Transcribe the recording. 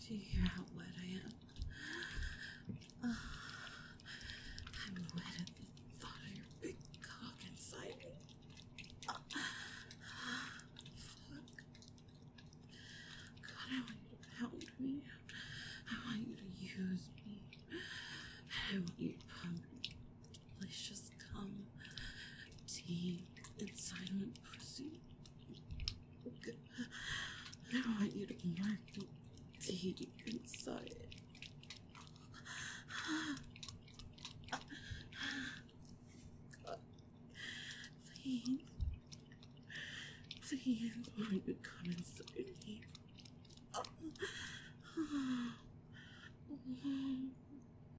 Do you hear how wet I am? I'm wet at the thought of your big cock inside me. Fuck. God, I want you to pound me. I want you to use me. I want you to pump me. Let's just come deep inside my pussy. I want you to mark me deep inside. God, please. Please, I want you to come inside me.